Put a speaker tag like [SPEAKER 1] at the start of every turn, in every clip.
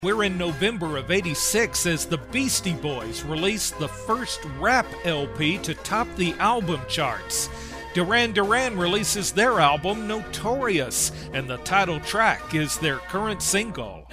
[SPEAKER 1] We're in November of '86 as the Beastie Boys released the first rap LP to top the album charts. Duran Duran releases their album Notorious, and the title track is their current single.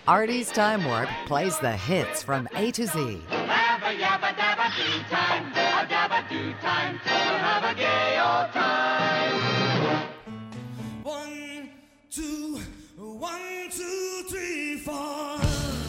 [SPEAKER 2] Artie's Time Warp plays the hits from A to Z.
[SPEAKER 3] Yabba yabba dabba do time, a dabba do time. We'll have a gay old time.
[SPEAKER 4] 1, 2, 1, 2, 3, 4.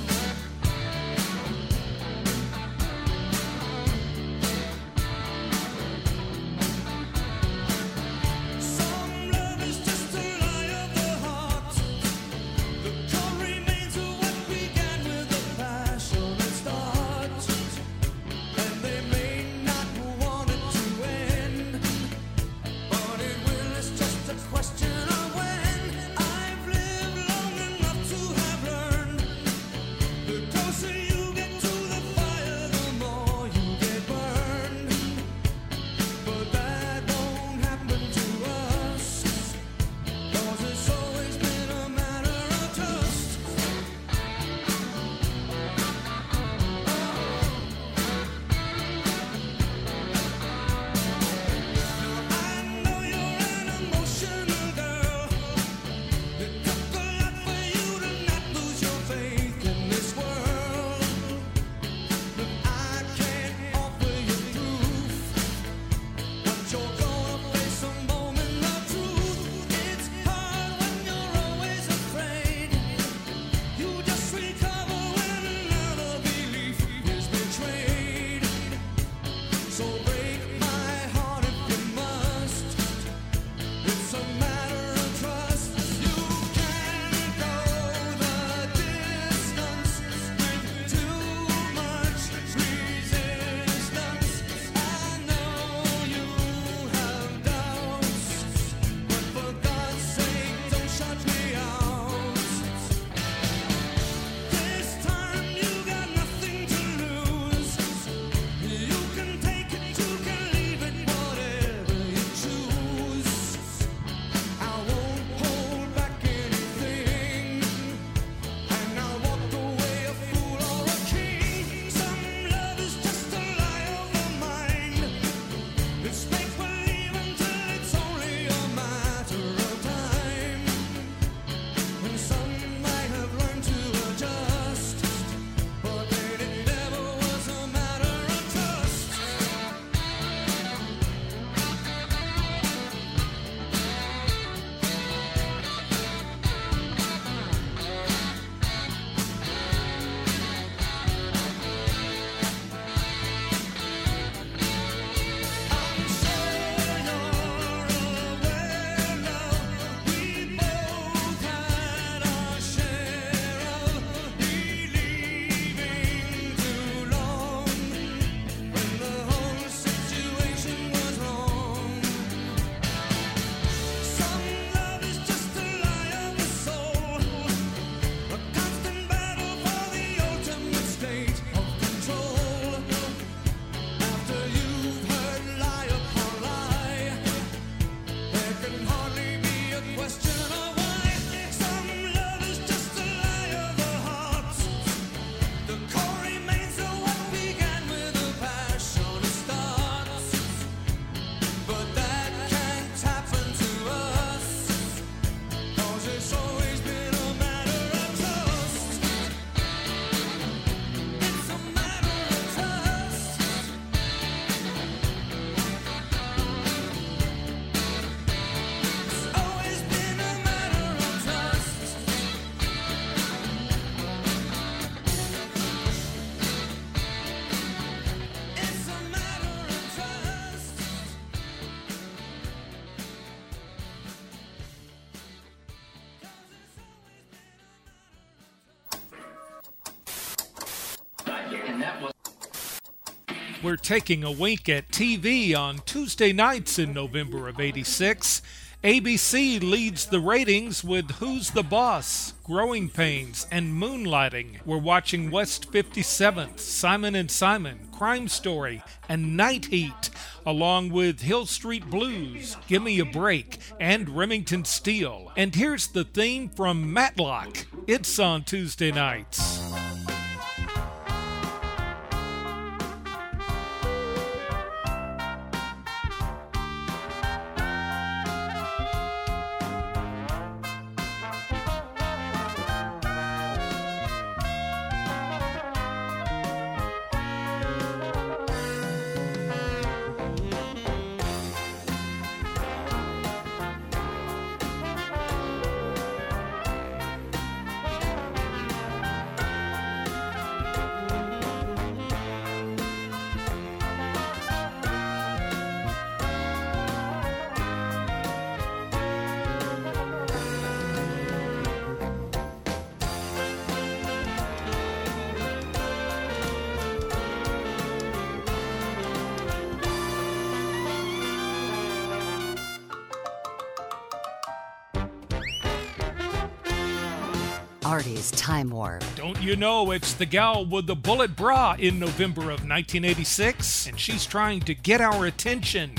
[SPEAKER 1] We're taking a wink at TV on Tuesday nights in November of '86. ABC leads the ratings with Who's the Boss, Growing Pains, and Moonlighting. We're watching West 57th, Simon & Simon, Crime Story, and Night Heat, along with Hill Street Blues, Gimme a Break, and Remington Steele. And here's the theme from Matlock. It's on Tuesday nights.
[SPEAKER 2] Artie's Time Warp.
[SPEAKER 1] Don't you know it's the gal with the bullet bra in November of 1986? And she's trying to get our attention.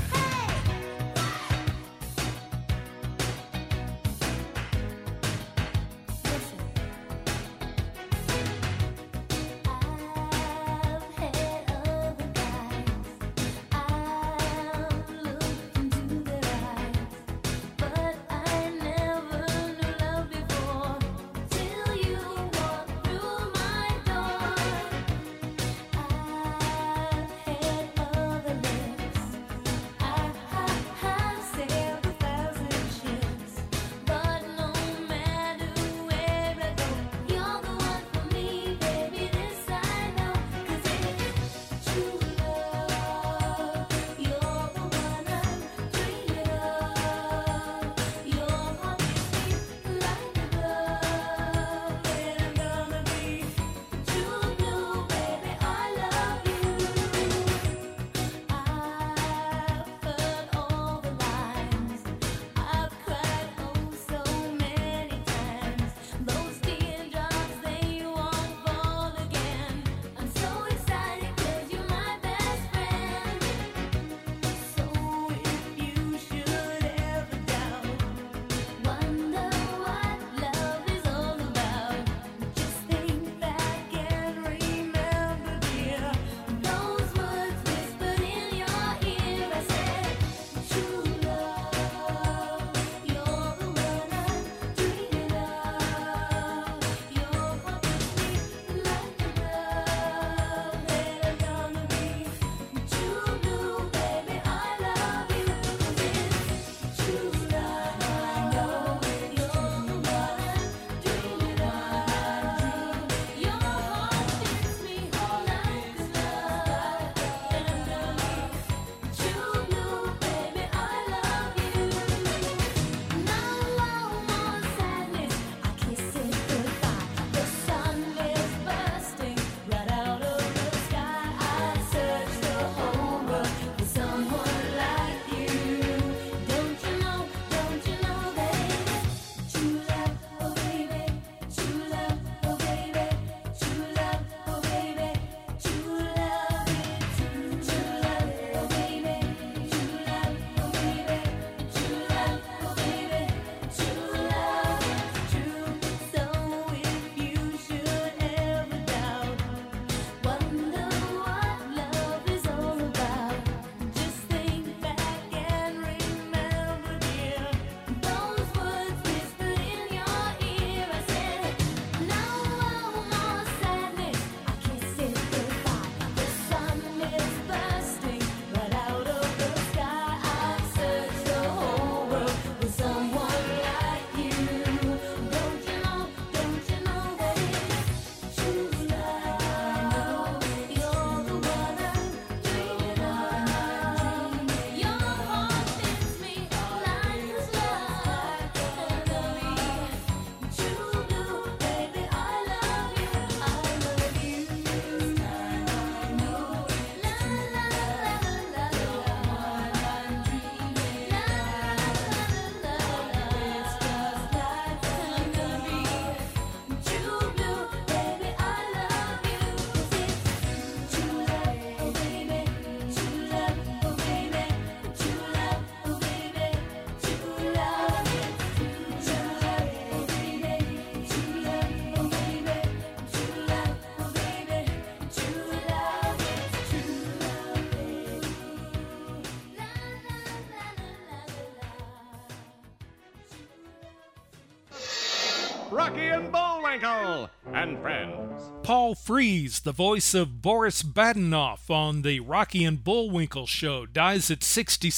[SPEAKER 5] Rocky and Bullwinkle and Friends.
[SPEAKER 1] Paul Frees, the voice of Boris Badenoff on the Rocky and Bullwinkle show, dies at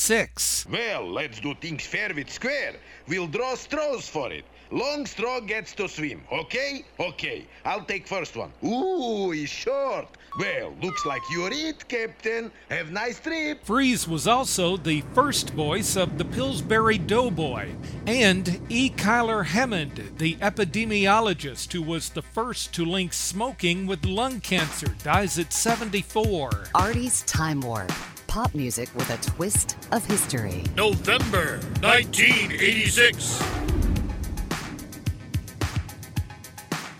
[SPEAKER 1] 66.
[SPEAKER 6] Well, let's do things fair with square. We'll draw straws for it. Long straw gets to swim, okay? Okay, I'll take first one. Ooh, he's short. Well, looks like you're it, Captain. Have nice trip.
[SPEAKER 1] Frees was also the first voice of the Pillsbury Doughboy, and E. Kyler Hammond, the epidemiologist who was the first to link smoking with lung cancer, dies at 74.
[SPEAKER 2] Artie's Time Warp. Pop music with a twist of history.
[SPEAKER 7] November 1986.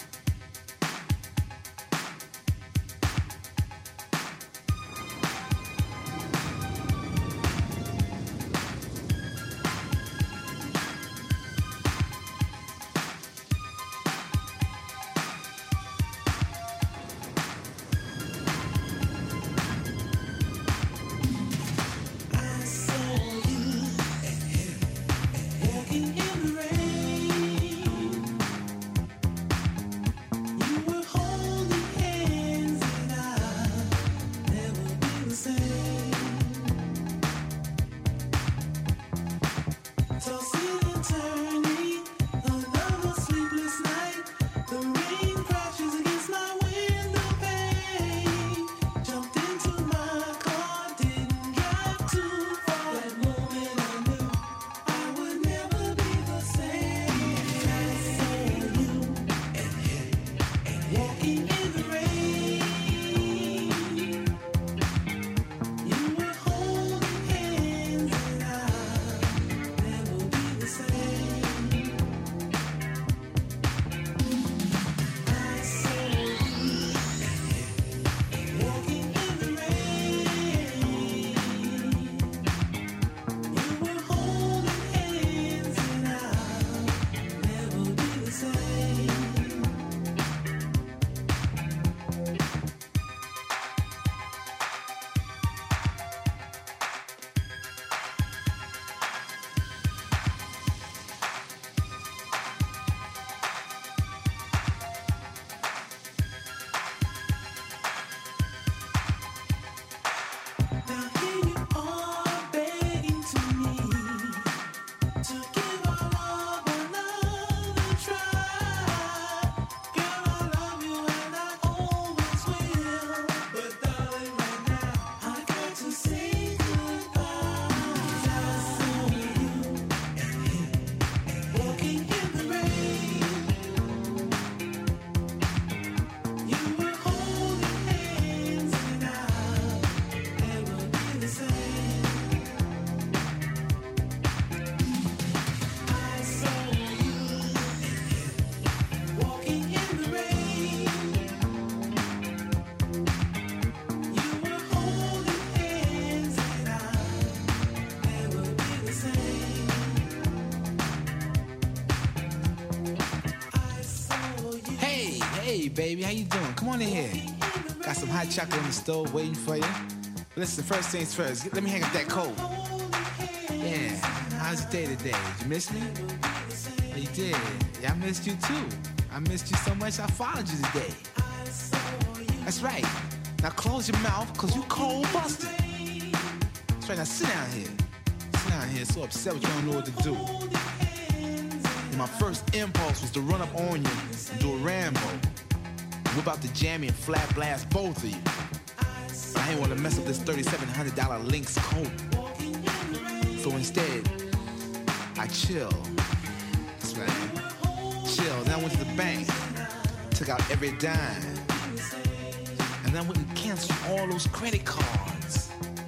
[SPEAKER 7] baby, how you doing? Come on in here. Got some hot chocolate on the stove waiting for you. Listen, first things first, let me hang up that coat. Yeah, how's your day today? Did you miss me? Yeah, you did. Yeah, I missed you too. I missed you so much I followed you today. That's right. Now close your mouth, cause you cold busted. That's right, now sit down here. Sit down here, so upset with you don't know what to do. And my first impulse was to run up on you and do a Rambo. Whip out the jammy and flat blast both of you. But I ain't want to mess up this $3,700 Lynx coat. So instead, I chill. That's right. Chill. Then I went to the bank, took out every dime. And then I went and canceled all those credit cards.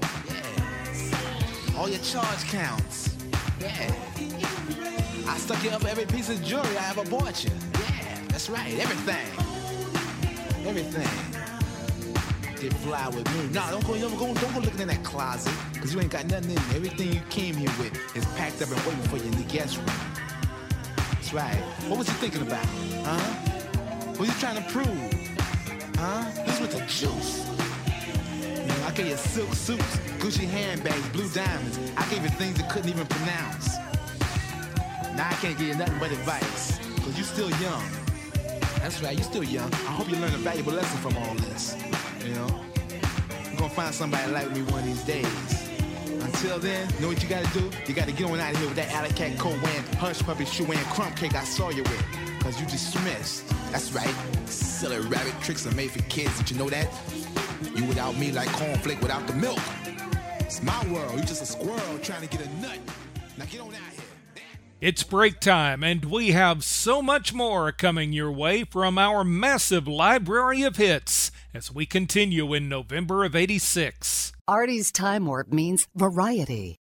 [SPEAKER 7] Yeah. All your charge counts. Yeah. I stuck you up every piece of jewelry I ever bought you. Yeah, that's right. Everything. Get fly with me. Nah, don't go looking in that closet, cause you ain't got nothing in there. Everything you came here with is packed up and waiting for you in the guest room. That's right. What was you thinking about? Huh? What was you trying to prove? Huh? This was the juice. You know, I gave you silk suits, Gucci handbags, blue diamonds. I gave you things you couldn't even pronounce. Now I can't give you nothing but advice, cause you still young. That's right, you're still young. I hope you learn a valuable lesson from all this. You know? You're gonna find somebody like me one of these days. Until then, you know what you gotta do? You gotta get on out of here with that alley cat coat wearing, hush puppy shoe wearing, crumb cake I saw you with. Cause you dismissed. That's right. Silly rabbit tricks are made for kids. Did you know that? You without me like cornflake without the milk. It's my world. You just a squirrel trying to get a nut. Now get on out here.
[SPEAKER 1] It's break time, and we have so much more coming your way from our massive library of hits as we continue in November of '86.
[SPEAKER 2] Artie's Time Warp means variety.